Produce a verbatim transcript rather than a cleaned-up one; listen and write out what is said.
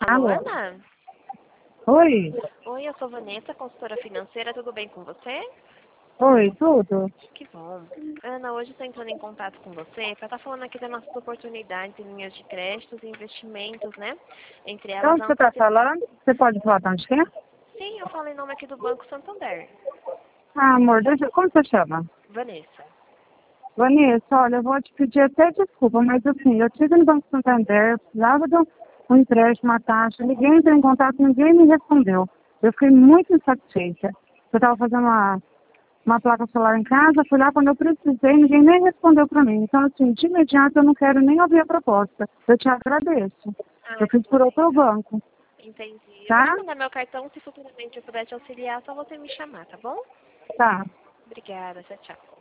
Alô, Alô? Ana? Oi? Oi, eu sou Vanessa, consultora financeira. Tudo bem com você? Oi, tudo? Que bom. Ana, hoje estou entrando em contato com você para estar falando aqui das nossas oportunidades em linhas de créditos e investimentos, né? Entre De elas onde a você está antecipação. falando? Você pode falar de onde que é? Sim, eu falo em nome aqui do Banco Santander. Ah, amor, deixa... como você chama? Vanessa. Vanessa, olha, eu vou te pedir até desculpa, mas assim, eu tive no Banco Santander, precisava de um um empréstimo, uma taxa, ninguém entrou em contato, ninguém me respondeu. Eu fiquei muito insatisfeita. Eu estava fazendo uma, uma placa solar em casa, fui lá quando eu precisei, ninguém nem respondeu para mim. Então, assim, de imediato eu não quero nem ouvir a proposta. Eu te agradeço. Ah, Eu fiz por outro banco, entendi. Eu vou te tá? mandar meu cartão, se futuramente eu puder te auxiliar, só você me chamar, tá bom? Tá. Obrigada, tchau, tchau.